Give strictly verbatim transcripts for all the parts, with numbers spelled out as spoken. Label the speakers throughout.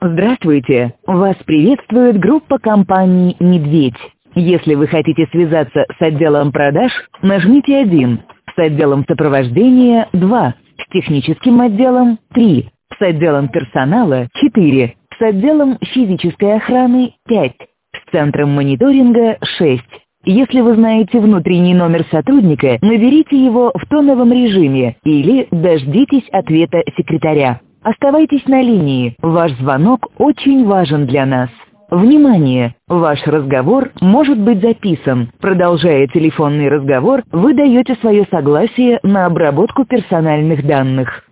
Speaker 1: Здравствуйте! Вас приветствует группа компаний «Медведь». Если вы хотите связаться с отделом продаж, нажмите один, с отделом сопровождения два, с техническим отделом три, с отделом персонала четыре, с отделом физической охраны пять, с центром мониторинга шесть. Если вы знаете внутренний номер сотрудника, наберите его в тоновом режиме или дождитесь ответа секретаря. Оставайтесь на линии, ваш звонок очень важен для нас. Внимание! Ваш разговор может быть записан. Продолжая телефонный разговор, вы даете свое согласие на обработку персональных данных.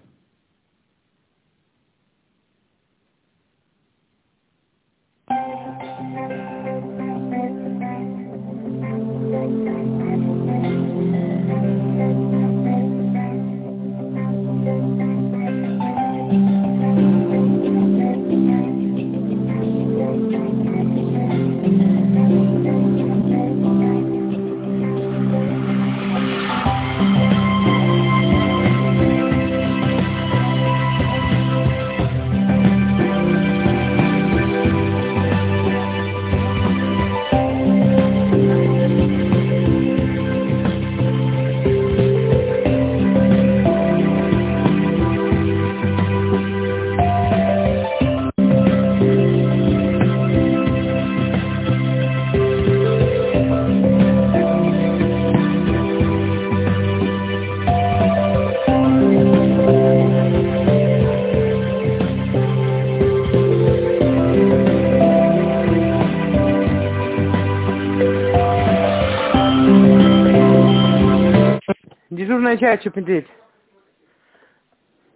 Speaker 2: Дежурная часть, Медведь.